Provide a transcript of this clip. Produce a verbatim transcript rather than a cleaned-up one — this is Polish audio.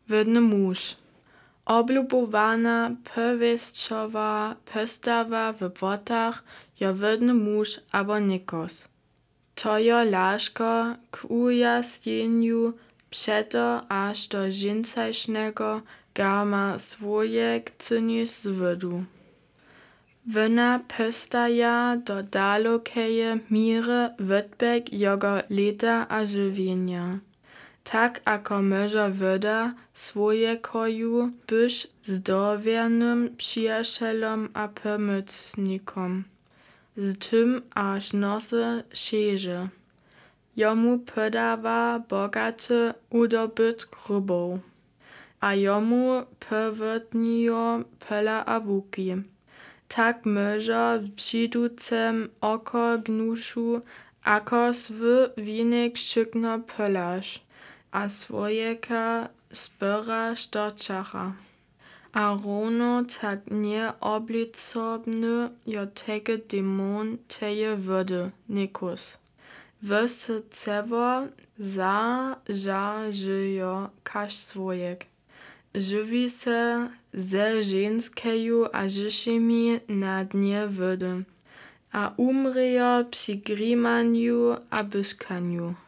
wydny muž. Oblubowana powieściowa postawa w błotach jo wydny muž abo nikos. To jo laško k ujasnieniu przeto aż do žincajšnego garma swoje chcynješ z wydu. Wona postaja do dalokeje míry wydbek jego leta a żywienia. Tak ako myžo wyda swojekoju byś zdrowiernym przyjacielom a pomocnikom. Z tym aż nosy šeže. Jomu podawa bogaty udobyt grubów, a jomu powodnijo pola a łuki. Tak myžo w přiducem oko gnuszu, ako swy winek šykno polaš, a swojeka spyraš do čacha. A równo tak nieobliczobny jo tege demon teje wody, Nikos. Wysy cewo zażarzyjo kaž swojek. Żywi se ze ženskeju a žišimi na dnie wody, a umrzejo przy grimanju a byškanju.